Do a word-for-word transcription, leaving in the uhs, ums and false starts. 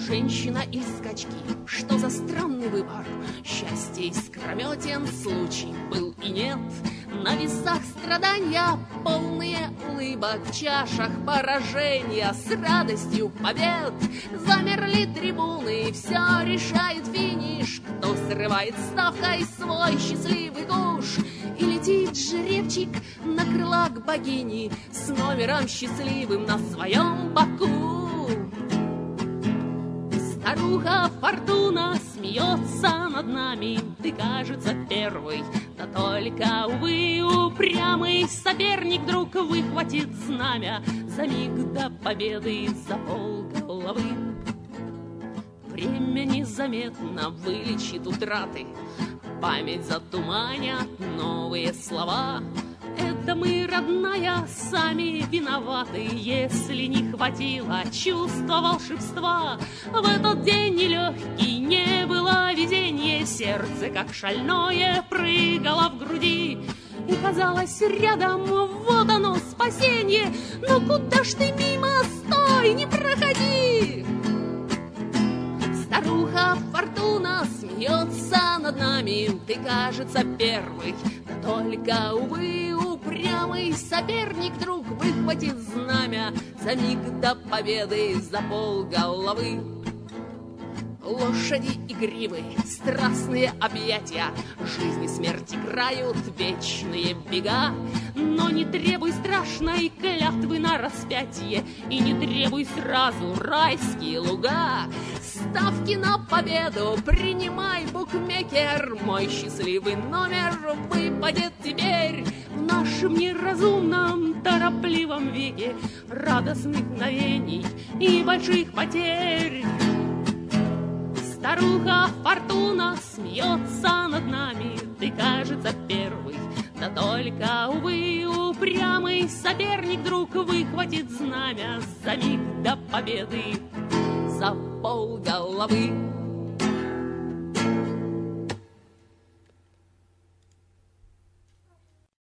женщина или скачки, что за странный выбор? Счастье искрометен, случай был и нет. На весах страдания, полные улыбок, в чашах поражения с радостью побед. Замерли трибуны, все решает финиш, кто срывает ставкой свой счастливый куш. И летит жеребчик на крылах богини с номером счастливым на своем боку. Старуха Фортуна смеется над нами, ты, кажется, первый, да только, увы, упрямый соперник вдруг выхватит знамя за миг до победы, за полголовы. Время незаметно вылечит утраты, память затуманят новые слова. Это мы, родная, сами виноваты, если не хватило чувства волшебства. В этот день нелегкий, не было везения, сердце, как шальное, прыгало в груди. И казалось рядом, вот оно, спасение. Но куда ж ты мимо, стой, не проходи! Старуха Фортуна смеется над нами, ты, кажется, первый, да только, увы, упрямый соперник вдруг выхватит знамя за миг до победы, за полголовы. Лошади и гривы, страстные объятия, жизнь и смерть играют вечные бега. Но не требуй страшной клятвы на распятие, и не требуй сразу райские луга. Ставки на победу принимай, букмекер, мой счастливый номер выпадет теперь. В нашем неразумном, торопливом веке радостных мгновений и больших потерь. Старуха Фортуна смеется над нами, ты, кажется, первый, да только, увы, упрямый соперник вдруг выхватит знамя за миг до победы, за полголовы.